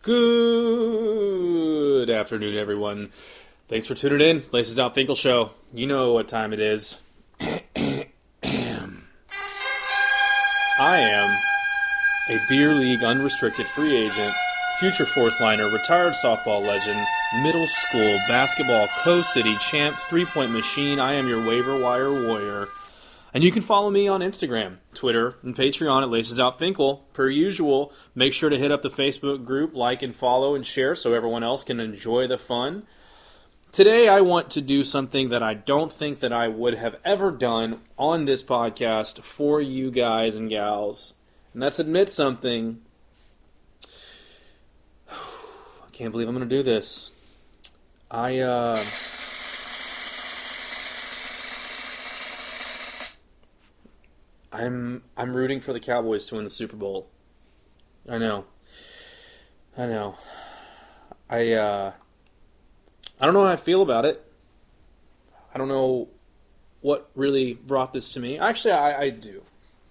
Good afternoon, everyone. Thanks for tuning in. Laces Out Finkel Show. You know what time it is. I am a beer league unrestricted free agent, future fourth liner, retired softball legend, middle school basketball Co-City champ, three-point machine. I am your waiver wire warrior. And you can follow me on Instagram, Twitter, and Patreon at Laces Out Finkel. Per usual, make sure to hit up the Facebook group, like and follow and share so everyone else can enjoy the fun. Today I want to do something that I don't think that I would have ever done on this podcast for you guys and gals. And that's admit something. I can't believe I'm going to do this. I'm rooting for the Cowboys to win the Super Bowl. I know. I don't know how I feel about it. I don't know what really brought this to me. Actually, I do.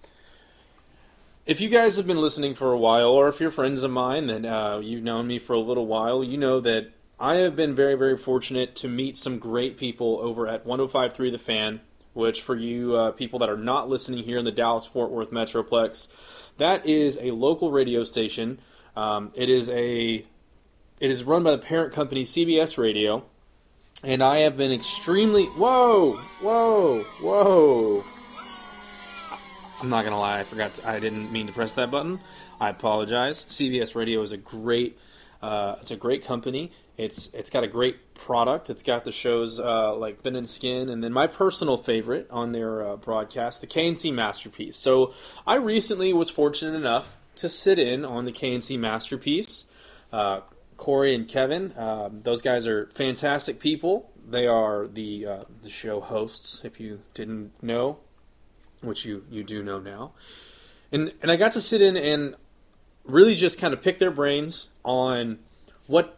If you guys have been listening for a while, or if you're friends of mine, then you've known me for a little while, you know that I have been very, very fortunate to meet some great people over at 105.3 The Fan, which for you people that are not listening here in the Dallas-Fort Worth Metroplex, that is a local radio station. It is run by the parent company CBS Radio, and I have been extremely... Whoa! I'm not going to lie, I didn't mean to press that button. I apologize. CBS Radio is a great company. It's got a great product. It's got the shows like Thin and Skin, and then my personal favorite on their broadcast, the KNC Masterpiece. So I recently was fortunate enough to sit in on the KNC Masterpiece. Corey and Kevin, those guys are fantastic people. They are the show hosts, if you didn't know, which you do know now. And I got to sit in and really just kind of pick their brains on what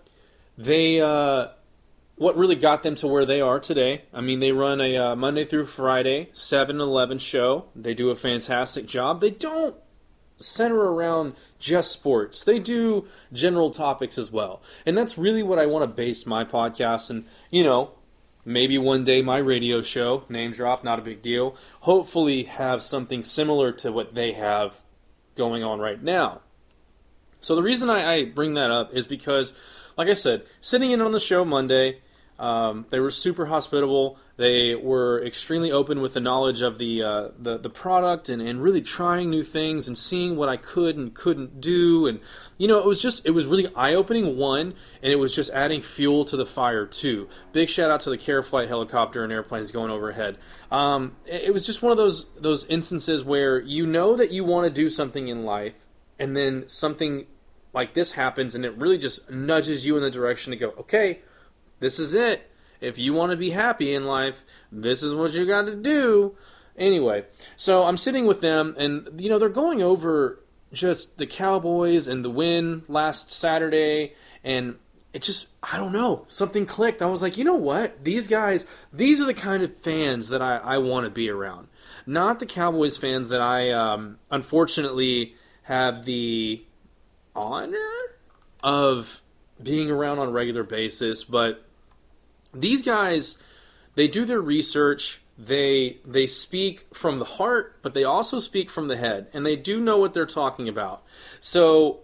really got them to where they are today. I mean, they run a Monday through Friday, 7 to 11 show. They do a fantastic job. They don't center around just sports. They do general topics as well. And that's really what I want to base my podcast and, maybe one day my radio show, name drop, not a big deal, hopefully have something similar to what they have going on right now. So the reason I bring that up is because, like I said, sitting in on the show Monday, they were super hospitable. They were extremely open with the knowledge of the product and really trying new things and seeing what I could and couldn't do. And, it was really eye-opening, one, and it was just adding fuel to the fire, two. Big shout-out to the Care Flight helicopter and airplanes going overhead. It was just one of those instances where you know that you want to do something in life, and then something like this happens, and it really just nudges you in the direction to go, okay, this is it. If you want to be happy in life, this is what you got to do. Anyway, so I'm sitting with them, and, they're going over just the Cowboys and the win last Saturday, and it just, I don't know, something clicked. I was like, you know what? These guys, these are the kind of fans that I want to be around. Not the Cowboys fans that I, unfortunately, have the honor of being around on a regular basis, but these guys, they do their research, they speak from the heart, but they also speak from the head, and they do know what they're talking about. So,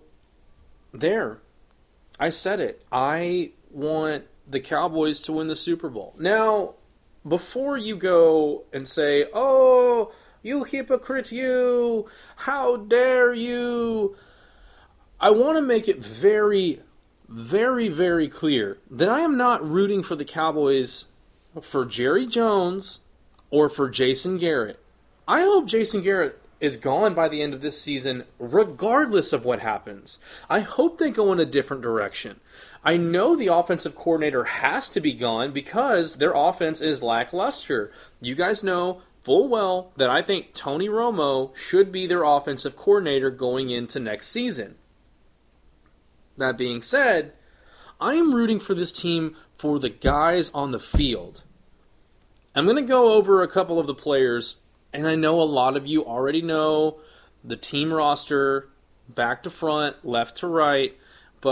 I said it. I want the Cowboys to win the Super Bowl. Now, before you go and say, oh, you hypocrite, you, how dare you, I want to make it very, very, very clear that I am not rooting for the Cowboys for Jerry Jones or for Jason Garrett. I hope Jason Garrett is gone by the end of this season regardless of what happens. I hope they go in a different direction. I know the offensive coordinator has to be gone because their offense is lackluster. You guys know full well that I think Tony Romo should be their offensive coordinator going into next season. That being said, I am rooting for this team for the guys on the field. I'm going to go over a couple of the players, and I know a lot of you already know the team roster, back to front, left to right, but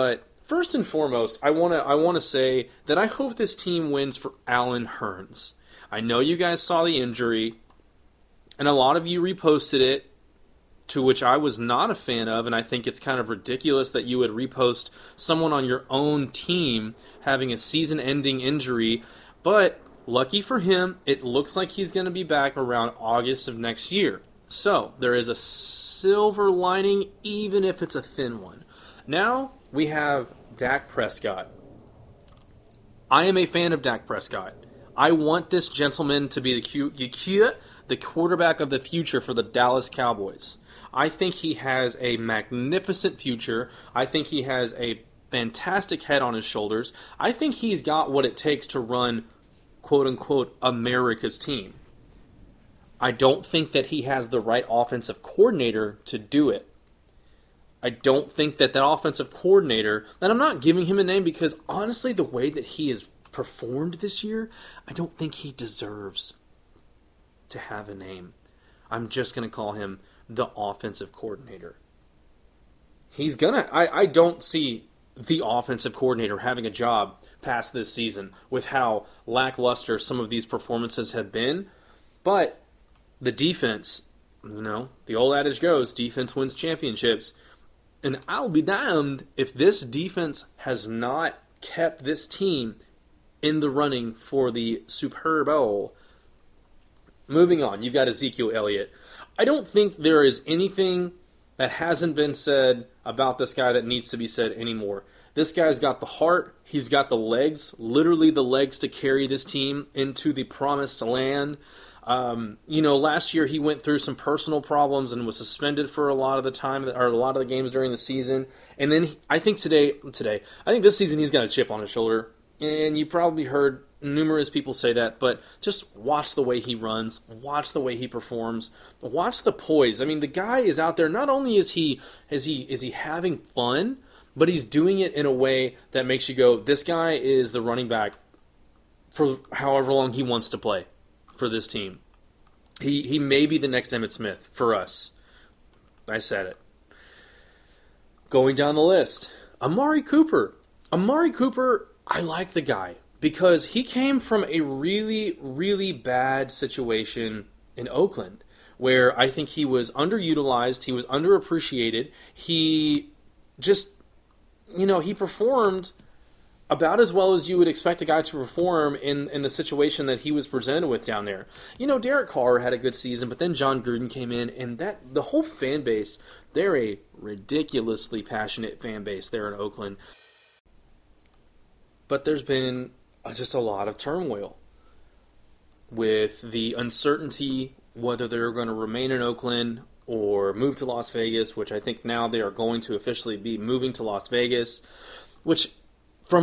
First and foremost, I want to say that I hope this team wins for Allen Hurns. I know you guys saw the injury, and a lot of you reposted it, to which I was not a fan of, and I think it's kind of ridiculous that you would repost someone on your own team having a season-ending injury, but lucky for him, it looks like he's going to be back around August of next year. So, there is a silver lining, even if it's a thin one. Now, we have Dak Prescott. I am a fan of Dak Prescott. I want this gentleman to be the quarterback of the future for the Dallas Cowboys. I think he has a magnificent future. I think he has a fantastic head on his shoulders. I think he's got what it takes to run, quote-unquote, America's team. I don't think that he has the right offensive coordinator to do it. I don't think that offensive coordinator, and I'm not giving him a name because honestly the way that he has performed this year, I don't think he deserves to have a name. I'm just going to call him the offensive coordinator. I don't see the offensive coordinator having a job past this season with how lackluster some of these performances have been, but the defense, the old adage goes, defense wins championships. And I'll be damned if this defense has not kept this team in the running for the Super Bowl. Moving on, you've got Ezekiel Elliott. I don't think there is anything that hasn't been said about this guy that needs to be said anymore. This guy's got the heart, he's got the legs, literally the legs to carry this team into the promised land. Last year he went through some personal problems and was suspended for a lot of the time, or a lot of the games during the season. And then I think this season he's got a chip on his shoulder. And you probably heard numerous people say that, but just watch the way he runs, watch the way he performs, watch the poise. I mean, the guy is out there. Not only is he having fun, but he's doing it in a way that makes you go, this guy is the running back for however long he wants to play for this team. He may be the next Emmitt Smith for us. I said it. Going down the list, Amari Cooper. Amari Cooper, I like the guy because he came from a really, really bad situation in Oakland where I think he was underutilized, he was underappreciated. He just, he performed about as well as you would expect a guy to perform in the situation that he was presented with down there. Derek Carr had a good season, but then John Gruden came in, and the whole fan base, they're a ridiculously passionate fan base there in Oakland. But there's been just a lot of turmoil with the uncertainty whether they're going to remain in Oakland or move to Las Vegas, which I think now they are going to officially be moving to Las Vegas, which from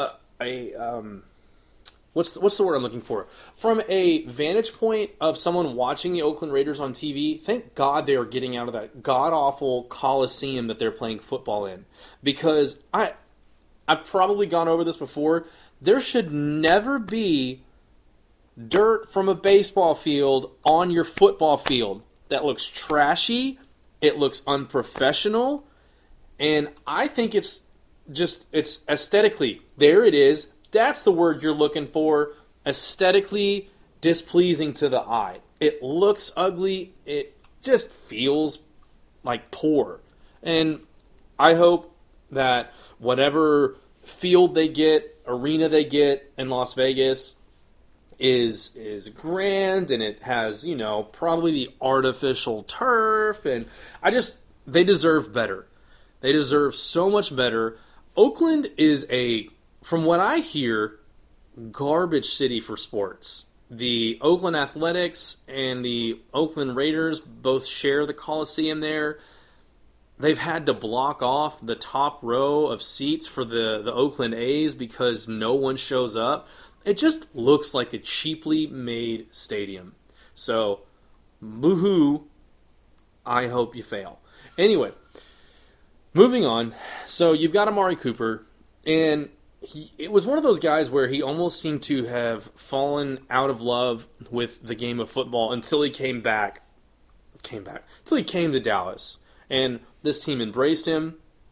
what's the word I'm looking for? From a vantage point of someone watching the Oakland Raiders on TV, thank God they are getting out of that god-awful coliseum that they're playing football in. Because I've probably gone over this before. There should never be dirt from a baseball field on your football field. That looks trashy. It looks unprofessional. And I think it's aesthetically, there it is. That's the word you're looking for. Aesthetically displeasing to the eye. It looks ugly. It just feels like poor. And I hope that whatever field they get, arena they get in Las Vegas is grand, and it has, probably the artificial turf, and they deserve better. They deserve so much better. Oakland is from what I hear, garbage city for sports. The Oakland Athletics and the Oakland Raiders both share the Coliseum there. They've had to block off the top row of seats for the Oakland A's because no one shows up. It just looks like a cheaply made stadium. So, boo-hoo, I hope you fail. Anyway, moving on. So, you've got Amari Cooper, and it was one of those guys where he almost seemed to have fallen out of love with the game of football until he came back. Until he came to Dallas. And this team embraced him.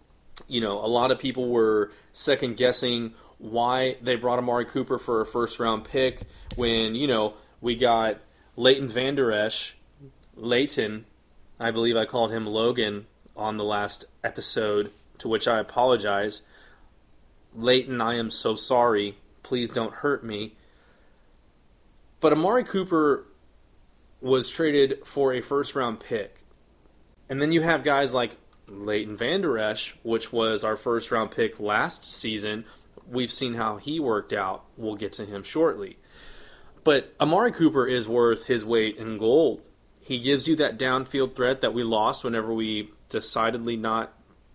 A lot of people were second guessing why they brought Amari Cooper for a first round pick when, we got Leighton Vander Esch. Leighton, I believe I called him Logan on the last episode, to which I apologize. Leighton, I am so sorry. Please don't hurt me. But Amari Cooper was traded for a first-round pick. And then you have guys like Leighton Vander Esch, which was our first-round pick last season. We've seen how he worked out. We'll get to him shortly. But Amari Cooper is worth his weight in gold. He gives you that downfield threat that we lost whenever we decidedly not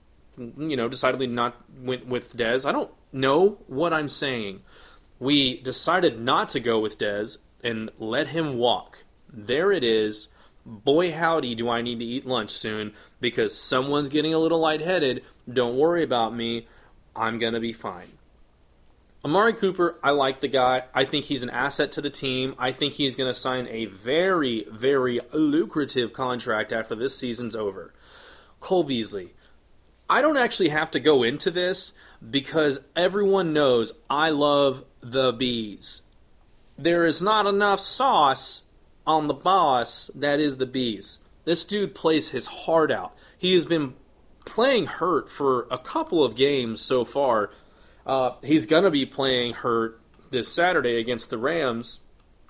went with Dez. I don't know what I'm saying. We decided not to go with Dez and let him walk. There it is. Boy, howdy, do I need to eat lunch soon because someone's getting a little lightheaded. Don't worry about me. I'm going to be fine. Amari Cooper, I like the guy. I think he's an asset to the team. I think he's going to sign a very, very lucrative contract after this season's over. Cole Beasley. I don't actually have to go into this because everyone knows I love the Bees. There is not enough sauce on the boss that is the Bees. This dude plays his heart out. He has been playing hurt for a couple of games so far. He's going to be playing hurt this Saturday against the Rams.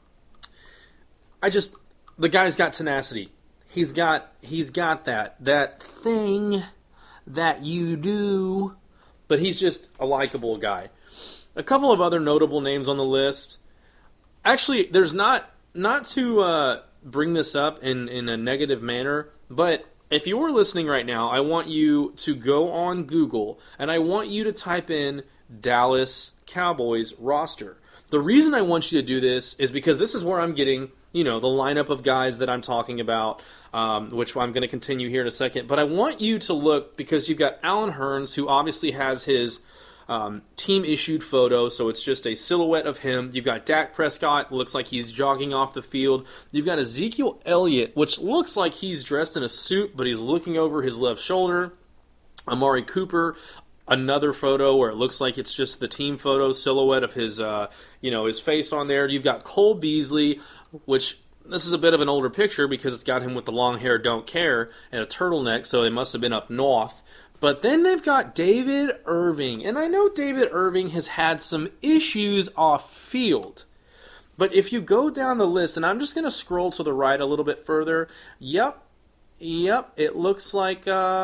The guy's got tenacity. He's got that thing that you do. But he's just a likable guy. A couple of other notable names on the list. Actually, there's not to bring this up in a negative manner, but if you are listening right now, I want you to go on Google and I want you to type in Dallas Cowboys roster. The reason I want you to do this is because this is where I'm getting, the lineup of guys that I'm talking about, which I'm going to continue here in a second. But I want you to look because you've got Alan Hearns, who obviously has his team-issued photo, so it's just a silhouette of him. You've got Dak Prescott, looks like he's jogging off the field. You've got Ezekiel Elliott, which looks like he's dressed in a suit, but he's looking over his left shoulder. Amari Cooper, another photo where it looks like it's just the team photo silhouette of his, his face on there. You've got Cole Beasley, which this is a bit of an older picture because it's got him with the long hair, don't care, and a turtleneck, so they must have been up north. But then they've got David Irving, and I know David Irving has had some issues off field. But if you go down the list, and I'm just going to scroll to the right a little bit further, yep, it looks like,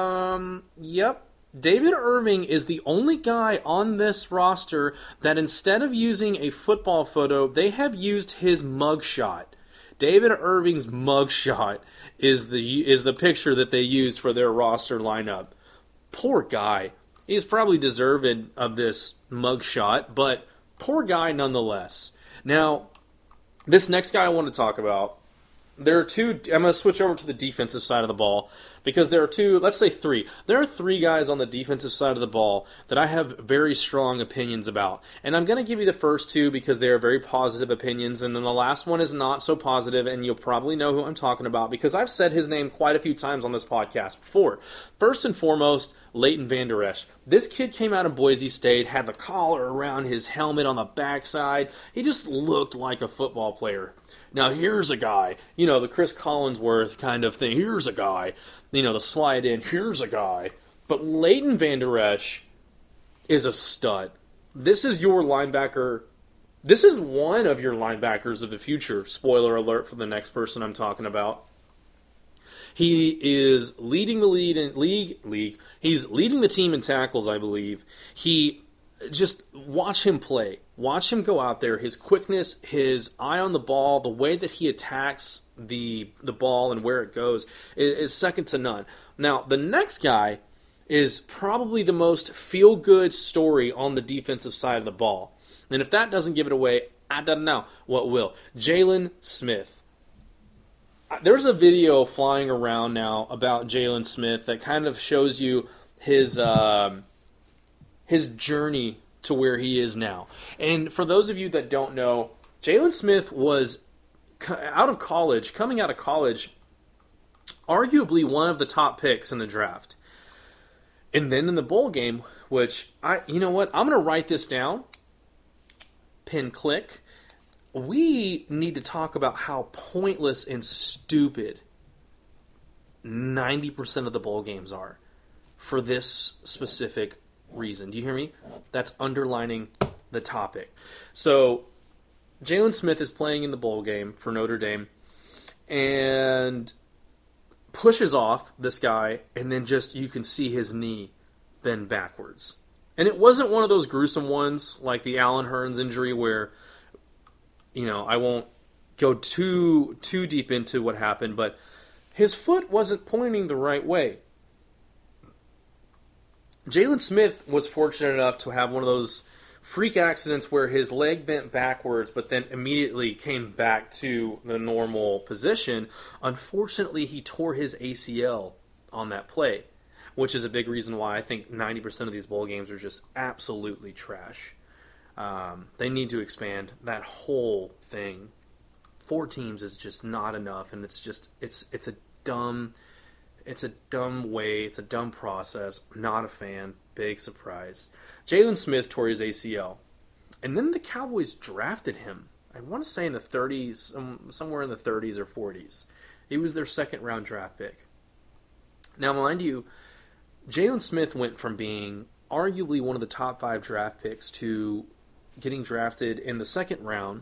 David Irving is the only guy on this roster that instead of using a football photo, they have used his mugshot. David Irving's mugshot is the picture that they used for their roster lineup. Poor guy. He's probably deserving of this mugshot, but poor guy nonetheless. Now, this next guy I want to talk about, there are two. I'm going to switch over to the defensive side of the ball because there are two, let's say three. There are three guys on the defensive side of the ball that I have very strong opinions about. And I'm going to give you the first two because they are very positive opinions, and then the last one is not so positive, and you'll probably know who I'm talking about because I've said his name quite a few times on this podcast before. First and foremost, Leighton Vander Esch. This kid came out of Boise State, had the collar around his helmet on the backside. He just looked like a football player. Now here's a guy, the Chris Collinsworth kind of thing. Here's a guy, the slide in, here's a guy. But Leighton Vander Esch is a stud. This is your linebacker. This is one of your linebackers of the future. Spoiler alert for the next person I'm talking about. He is leading the league. He's leading the team in tackles, I believe. Just watch him play. Watch him go out there. His quickness, his eye on the ball, the way that he attacks the ball and where it goes is second to none. Now, the next guy is probably the most feel-good story on the defensive side of the ball. And if that doesn't give it away, I don't know what will. Jaylon Smith. There's a video flying around now about Jaylon Smith that kind of shows you his journey to where he is now. And for those of you that don't know, Jaylon Smith was coming out of college, arguably one of the top picks in the draft. And then in the bowl game, which you know what? I'm going to write this down. Pin click. We need to talk about how pointless and stupid 90% of the bowl games are for this specific reason. Do you hear me? That's underlining the topic. So, Jaylon Smith is playing in the bowl game for Notre Dame and pushes off this guy, and then just you can see his knee bend backwards. And it wasn't one of those gruesome ones like the Allen Hurns injury where, I won't go too deep into what happened, but his foot wasn't pointing the right way. Jaylon Smith was fortunate enough to have one of those freak accidents where his leg bent backwards but then immediately came back to the normal position. Unfortunately, he tore his ACL on that play, which is a big reason why I think 90% of these bowl games are just absolutely trash. They need to expand that whole thing. 4 teams is just not enough, and it's a dumb way, it's a dumb process. I'm not a fan. Big surprise. Jaylon Smith tore his ACL, and then the Cowboys drafted him. I want to say in the 30s, somewhere in the 30s or 40s. He was their second round draft pick. Now, mind you, Jaylon Smith went from being arguably one of the top 5 draft picks to getting drafted in the second round,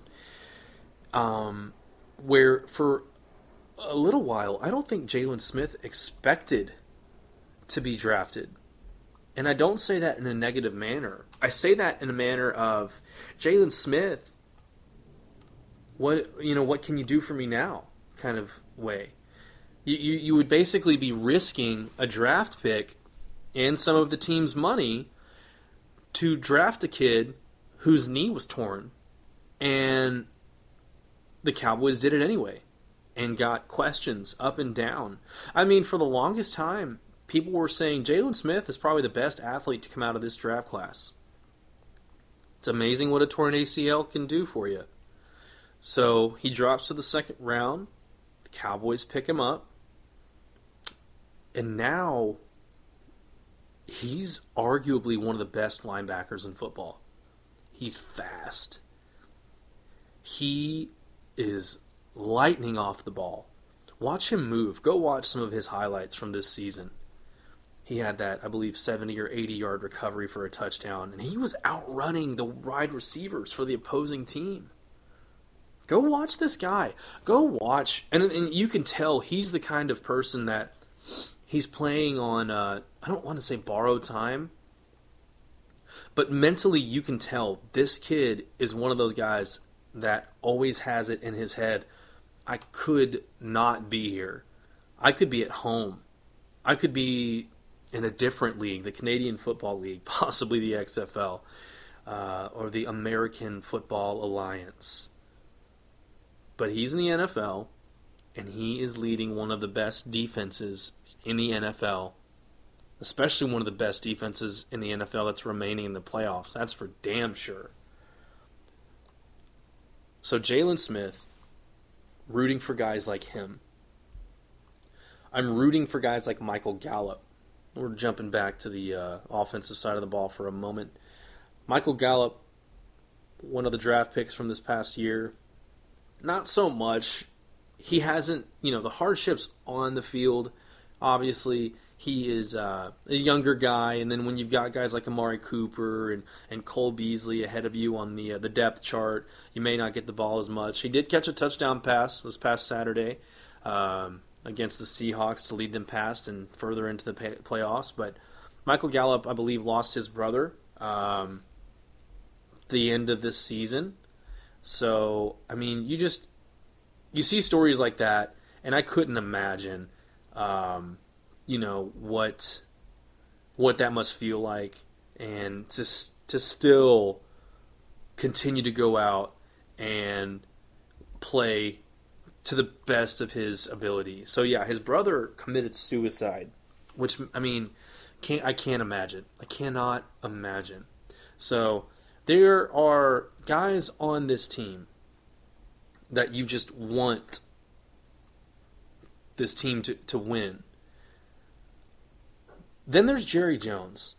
where for a little while, I don't think Jaylon Smith expected to be drafted. And I don't say that in a negative manner. I say that in a manner of, Jaylon Smith, what can you do for me now kind of way. You would basically be risking a draft pick and some of the team's money to draft a kid whose knee was torn. And the Cowboys did it anyway and got questions up and down. I mean, for the longest time, people were saying Jaylon Smith is probably the best athlete to come out of this draft class. It's amazing what a torn ACL can do for you. So he drops to the second round. The Cowboys pick him up. And now he's arguably one of the best linebackers in football. He's fast. He is lightning off the ball. Watch him move. Go watch some of his highlights from this season. He had that, I believe, 70 or 80-yard recovery for a touchdown, and he was outrunning the wide receivers for the opposing team. Go watch this guy. Go watch. And you can tell he's the kind of person that he's playing on, I don't want to say borrowed time, but mentally you can tell this kid is one of those guys that always has it in his head, I could not be here. I could be at home. I could be in a different league, the Canadian Football League, possibly the XFL, or the American Football Alliance. But he's in the NFL, and he is leading one of the best defenses in the NFL, especially one of the best defenses in the NFL that's remaining in the playoffs. That's for damn sure. So Jaylon Smith, rooting for guys like him. I'm rooting for guys like Michael Gallup. We're jumping back to the offensive side of the ball for a moment. Michael Gallup, one of the draft picks from this past year, not so much. He hasn't, the hardships on the field, obviously, he is a younger guy, and then when you've got guys like Amari Cooper and Cole Beasley ahead of you on the depth chart, you may not get the ball as much. He did catch a touchdown pass this past Saturday against the Seahawks to lead them past and further into the playoffs, but Michael Gallup, I believe, lost his brother the end of this season. So, I mean, you see stories like that, and I couldn't imagine what that must feel like, and to still continue to go out and play to the best of his ability. So yeah, his brother committed suicide, which, I mean, I can't imagine. I cannot imagine. So there are guys on this team that you just want this team to win. Then there's Jerry Jones.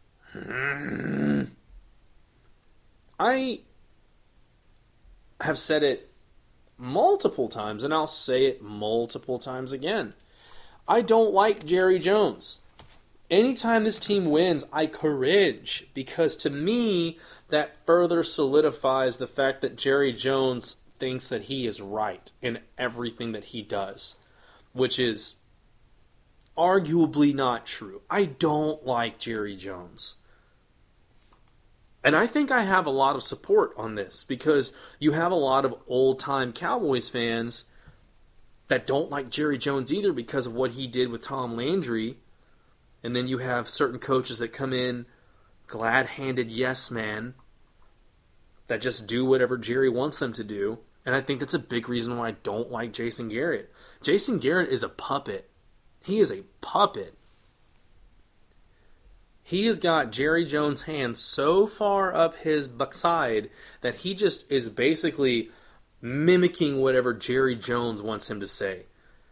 I have said it multiple times, and I'll say it multiple times again. I don't like Jerry Jones. Anytime this team wins, I cringe, because to me, that further solidifies the fact that Jerry Jones thinks that he is right in everything that he does, which is arguably not true. I don't like Jerry Jones. And I think I have a lot of support on this, because you have a lot of old-time Cowboys fans that don't like Jerry Jones either because of what he did with Tom Landry. And then you have certain coaches that come in, glad-handed yes man, that just do whatever Jerry wants them to do. And I think that's a big reason why I don't like Jason Garrett. Jason Garrett is a puppet. He is a puppet. He has got Jerry Jones' hand so far up his backside that he just is basically mimicking whatever Jerry Jones wants him to say.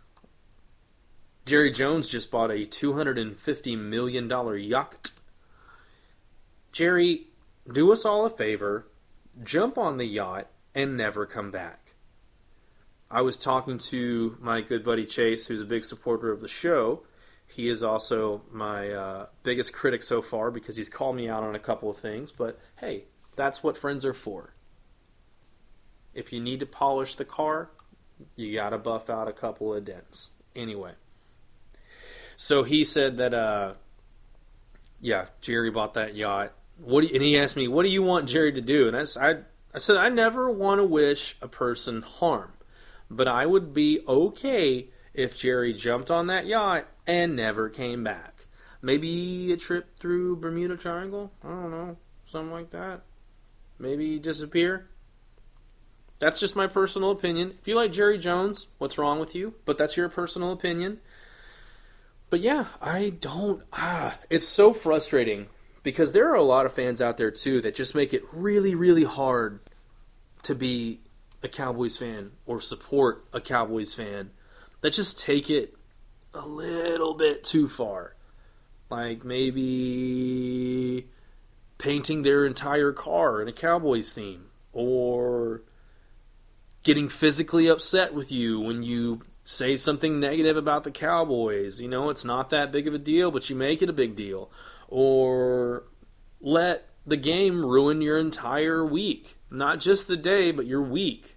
Jerry Jones just bought a $250 million yacht. Jerry, do us all a favor, jump on the yacht, and never come back. I was talking to my good buddy Chase, who's a big supporter of the show. He is also my biggest critic so far because he's called me out on a couple of things. But hey, that's what friends are for. If you need to polish the car, you gotta buff out a couple of dents. Anyway. So he said that, Jerry bought that yacht. And he asked me, what do you want Jerry to do? And I said, I never want to wish a person harm. But I would be okay if Jerry jumped on that yacht and never came back. Maybe a trip through Bermuda Triangle? I don't know. Something like that. Maybe disappear? That's just my personal opinion. If you like Jerry Jones, what's wrong with you? But that's your personal opinion. But yeah, I don't... it's so frustrating because there are a lot of fans out there too that just make it really, really hard to be a Cowboys fan or support a Cowboys fan, that just take it a little bit too far. Like maybe painting their entire car in a Cowboys theme, or getting physically upset with you when you say something negative about the Cowboys. You know, it's not that big of a deal, but you make it a big deal. Or let the game ruin your entire week. Not just the day, but your week.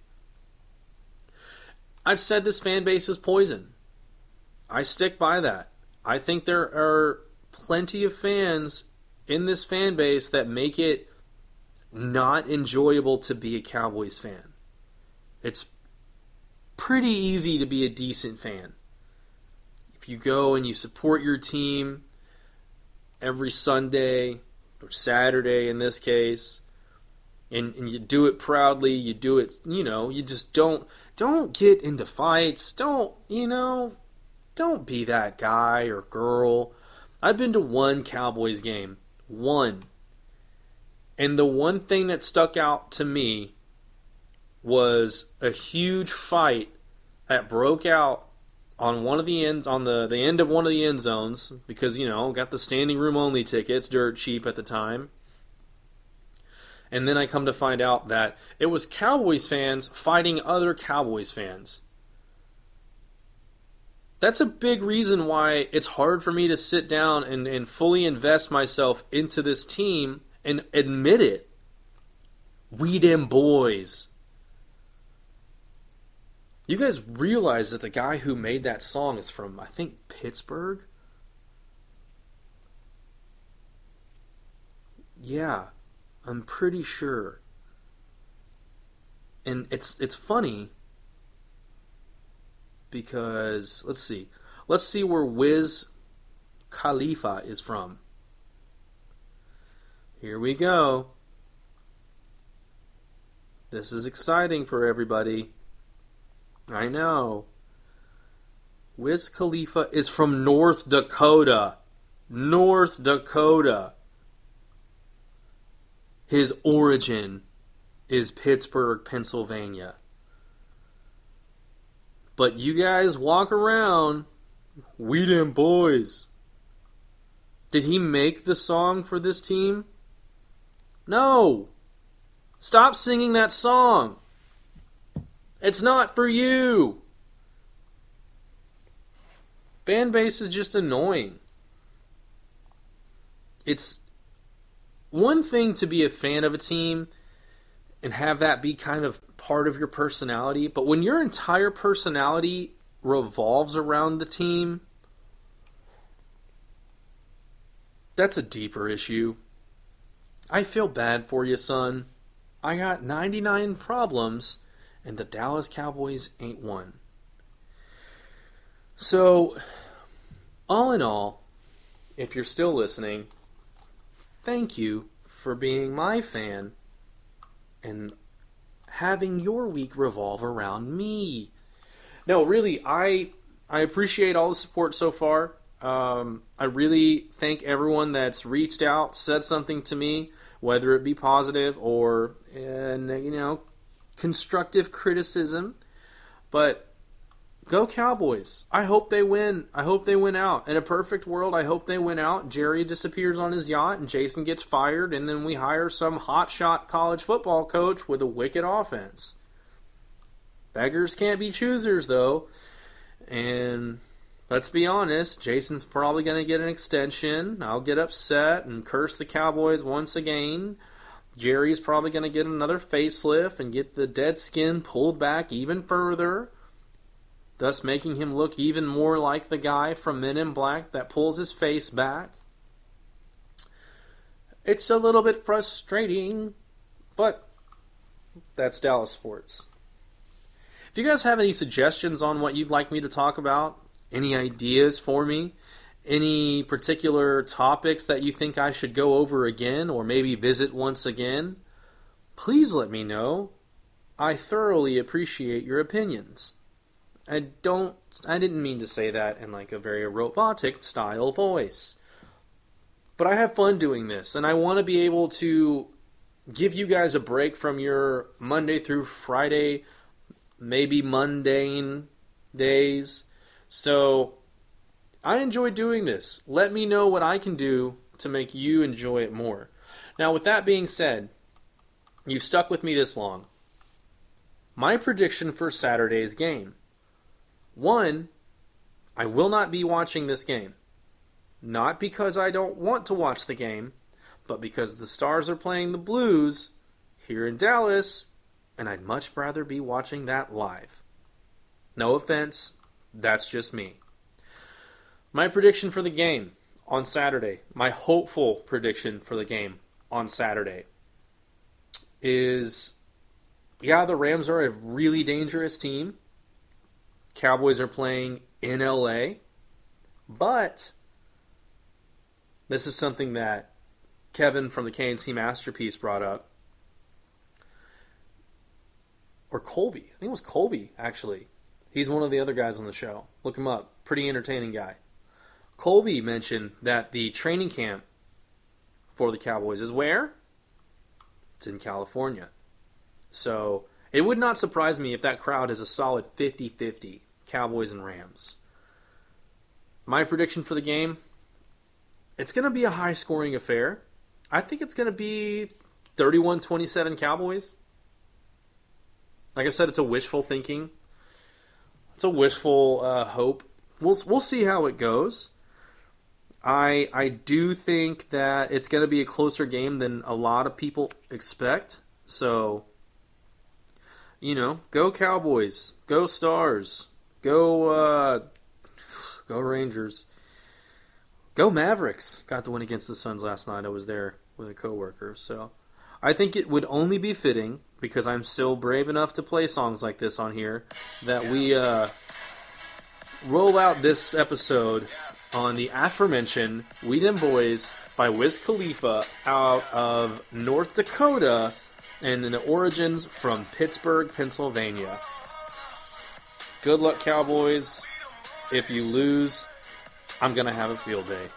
I've said this fan base is poison. I stick by that. I think there are plenty of fans in this fan base that make it not enjoyable to be a Cowboys fan. It's pretty easy to be a decent fan. If you go and you support your team every Sunday, or Saturday in this case, and you do it proudly, you do it, you just don't get into fights, don't be that guy or girl. I've been to one Cowboys game. One. And the one thing that stuck out to me was a huge fight that broke out on one of the ends, on the end of one of the end zones, because, got the standing room only tickets, dirt cheap at the time. And then I come to find out that it was Cowboys fans fighting other Cowboys fans. That's a big reason why it's hard for me to sit down and fully invest myself into this team and admit it. We dem boys. You guys realize that the guy who made that song is from, I think, Pittsburgh? Yeah, I'm pretty sure. And it's funny because, let's see where Wiz Khalifa is from. Here we go. This is exciting for everybody. I know. Wiz Khalifa is from North Dakota. North Dakota. His origin is Pittsburgh, Pennsylvania. But you guys walk around, we them boys. Did he make the song for this team? No. Stop singing that song. It's not for you. Fan base is just annoying. It's one thing to be a fan of a team and have that be kind of part of your personality, but when your entire personality revolves around the team, that's a deeper issue. I feel bad for you, son. I got 99 problems, and the Dallas Cowboys ain't one. So, all in all, if you're still listening, thank you for being my fan and having your week revolve around me. No, really, I appreciate all the support so far. I really thank everyone that's reached out, said something to me, whether it be positive or, constructive criticism. But go Cowboys. I hope they win. I hope they win out. In a perfect world, I hope they win out. Jerry disappears on his yacht and Jason gets fired, and then we hire some hotshot college football coach with a wicked offense. Beggars can't be choosers, though. And let's be honest, Jason's probably going to get an extension. I'll get upset and curse the Cowboys once again. Jerry's probably going to get another facelift and get the dead skin pulled back even further, thus making him look even more like the guy from Men in Black that pulls his face back. It's a little bit frustrating, but that's Dallas sports. If you guys have any suggestions on what you'd like me to talk about, any ideas for me, any particular topics that you think I should go over again or maybe visit once again, please let me know. I thoroughly appreciate your opinions. I didn't mean to say that in like a very robotic style voice. But I have fun doing this, and I want to be able to give you guys a break from your Monday through Friday, maybe mundane days. So I enjoy doing this. Let me know what I can do to make you enjoy it more. Now, with that being said, you've stuck with me this long. My prediction for Saturday's game. 1, I will not be watching this game. Not because I don't want to watch the game, but because the Stars are playing the Blues here in Dallas, and I'd much rather be watching that live. No offense, that's just me. My prediction for the game on Saturday, my hopeful prediction for the game on Saturday is, the Rams are a really dangerous team. Cowboys are playing in LA, but this is something that Kevin from the KNC Masterpiece brought up. Or Colby. I think it was Colby, actually. He's one of the other guys on the show. Look him up. Pretty entertaining guy. Colby mentioned that the training camp for the Cowboys is where? It's in California. So it would not surprise me if that crowd is a solid 50-50, Cowboys and Rams. My prediction for the game, it's going to be a high-scoring affair. I think it's going to be 31-27 Cowboys. Like I said, it's a wishful thinking. It's a wishful hope. We'll see how it goes. I do think that it's going to be a closer game than a lot of people expect. So, go Cowboys, go Stars, go Rangers, go Mavericks. Got the win against the Suns last night. I was there with a coworker. So, I think it would only be fitting, because I'm still brave enough to play songs like this on here, that we roll out this episode on the aforementioned We Dem Boys by Wiz Khalifa out of North Dakota and in the origins from Pittsburgh, Pennsylvania. Good luck, Cowboys. If you lose, I'm going to have a field day.